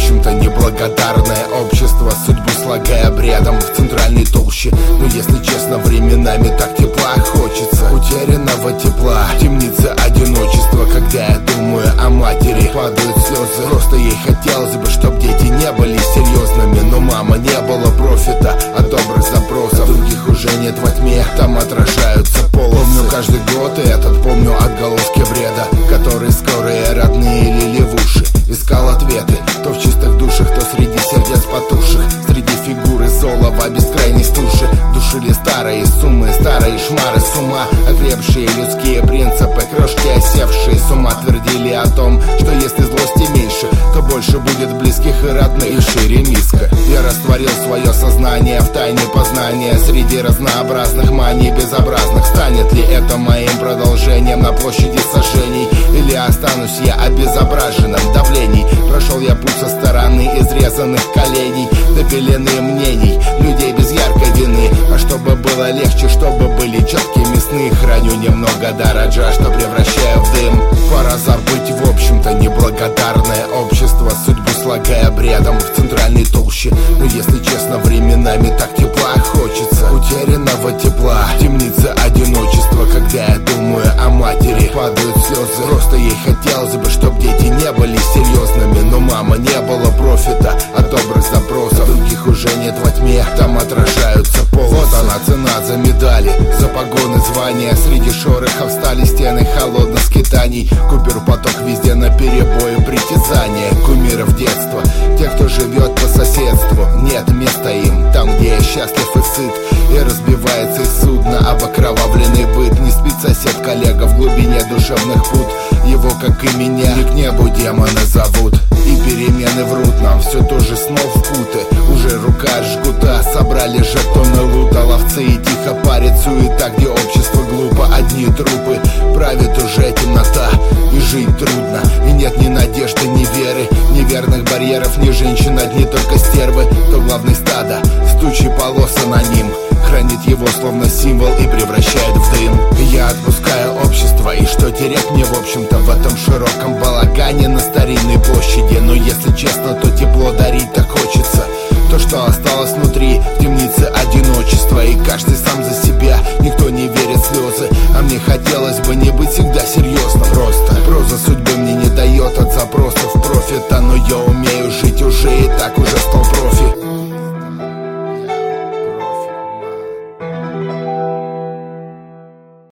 общем-то неблагодарное общество, судьбу слагая бредом в центральной толще. Но если честно, временами так тепла хочется, утерянного тепла, в темнице одиночества. Когда я думаю о матери, падают слезы. Просто ей хотелось бы, чтоб дети не были серьезными, но мама, не было профита от добрых запросов. Других уже нет во тьме, там отражаются полосы. Помню каждый год и этот, помню отголоски бреда, которые скорые родные лили в уши. Искал ответы, то в чистых душах, то среди сердец потухших, среди фигуры золова бескрайней стуши. Душили старые суммы, старые шмары с ума, окрепшие людские принципы, крошки осевшие с ума, твердили о том, что если злости меньше, то больше будет близких и родных, и шире миска. Я растворил свое сознание в тайне познания среди разнообразных маний безобразных. Станет ли это моим продолжением на площади сожжений, или останусь я обезображенным давлений? Прошел я путь со стороны изрезанных коленей до пелены мнений людей без яркой вины. А чтобы было легче, чтобы были четкими сны, храню немного дороджа, что превращаю в дым. Пора забыть, в общем-то, неблагодарное общество, судьбу слагая бредом в центральной толще. Но если честно, временами так тепла хочется, утерянного тепла, в темнице одиночества. Когда я думаю о матери, падают слезы. Просто ей хотелось бы, чтоб дети не были серьезными, но мама, не было профита от добрых запросов. Других уже нет во тьме, там отражаются полосы. Вот она цена за медали, за погоны, звания. Среди шорохов стали стены холодных скитаний. Купер поток везде наперебой, притязания кумиров детства, тех, кто живет по соседству. Нет места им там, где я счастлив и сыт, и разбивается из судна об окровавленный быт. Не спит сосед, коллега в глубине душевных пут. Его, как и меня, не к небу демоны зовут. И перемены врут нам, все тоже снов путы. Уже рука от жгута, собрали жетоны лута. Ловцы и тихо парит суета, где общество глупо. Одни трупы, правит уже темнота, и жить трудно. И нет ни надежды, ни веры, ни верных барьеров, ни женщин, одни только стервы. То главный стада, с тучей полос аноним, хранит его словно символ и превращает в дым. Я отпускаю общество, и что терять мне, в общем-то, в этом широком